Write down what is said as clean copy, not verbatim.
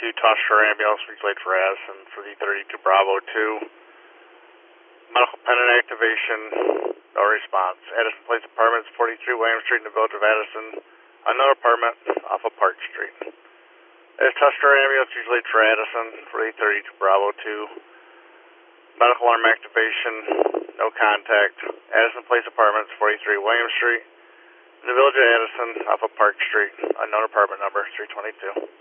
Tusher ambulance relayed for Addison for the 32 Bravo 2. Medical pendant activation, no response. Addison Place Apartments, 43 William Street in the village of Addison. Another apartment off of Park Street. There's Tusher ambulance relayed for Addison for the 32 Bravo 2. Medical alarm activation, no contact. Addison Place Apartments, 43 William Street in the village of Addison off of Park Street. Unknown apartment number 322.